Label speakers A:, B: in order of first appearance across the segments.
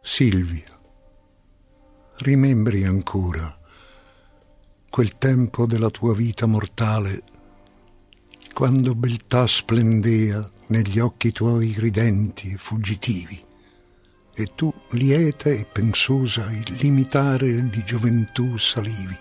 A: Silvia, rimembri ancora quel tempo della tua vita mortale, quando beltà splendea negli occhi tuoi ridenti e fuggitivi, e tu, lieta e pensosa, il limitare di gioventù salivi.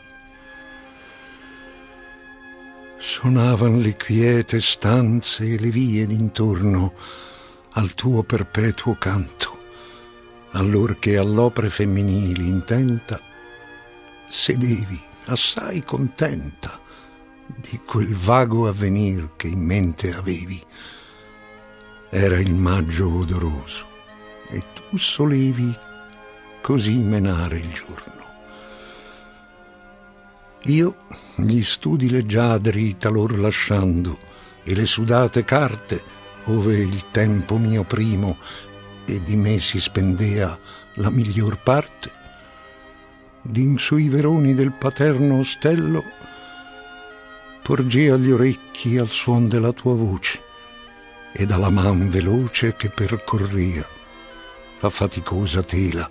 A: Sonavan le quiete stanze e le vie d'intorno al tuo perpetuo canto, allor che all'opre femminili intenta sedevi assai contenta di quel vago avvenir che in mente avevi. Era il maggio odoroso e tu solevi così menare il giorno. Io, gli studi leggiadri talor lasciando e le sudate carte ove il tempo mio primo e di me si spendea la miglior parte, d'in sui veroni del paterno ostello porgea gli orecchi al suon della tua voce e dalla man veloce che percorria la faticosa tela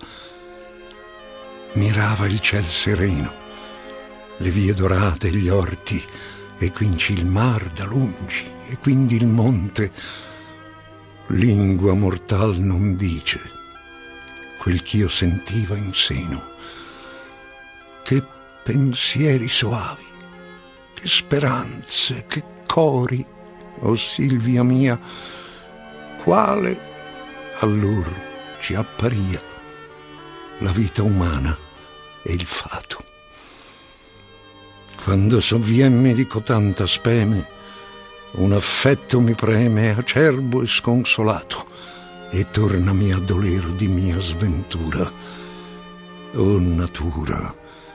A: mirava il ciel sereno, le vie dorate e gli orti, e quinci il mar da lungi, e quindi il monte. Lingua mortal non dice quel ch'io sentiva in seno. Che pensieri soavi, che speranze, che cori, o Silvia mia, quale allor ci apparia la vita umana e il fato. Quando sovviemmi di cotanta speme, un affetto mi preme acerbo e sconsolato, e tornami a doler di mia sventura. O natura,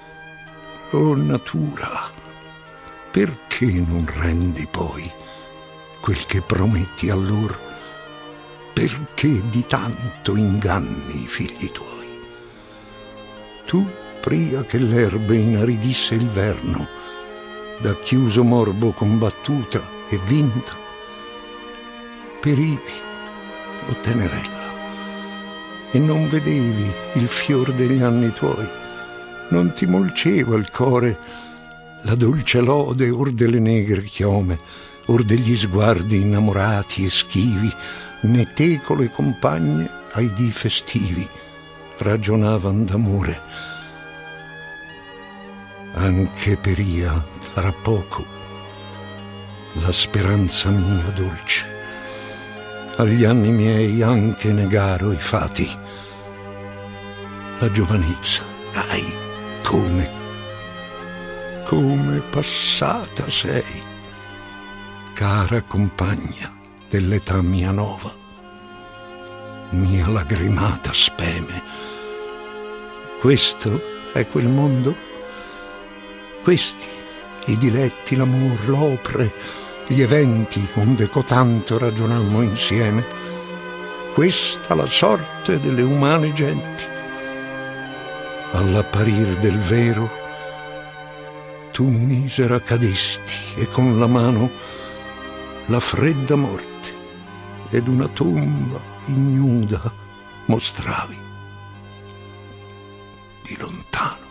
A: perché non rendi poi quel che prometti allor? Perché di tanto inganni i figli tuoi? Tu, pria che l'erbe inaridisse il verno, da chiuso morbo combattuta e vinta, perivi, o tenerella, e non vedevi il fior degli anni tuoi, non ti molceva il core la dolce lode or delle negre chiome, or degli sguardi innamorati e schivi, né teco le compagne ai dì festivi ragionavan d'amore. Anche peria tra poco la speranza mia dolce, agli anni miei anche negaro i fati. La giovanezza, ai, come passata sei, cara compagna dell'età mia nova, mia lagrimata speme. Questo è quel mondo? Questi i diletti, l'amor, l'opre, gli eventi onde cotanto ragionammo insieme? Questa la sorte delle umane genti? All'apparir del vero tu misera cadesti e con la mano la fredda morte ed una tomba ignuda mostravi di lontano.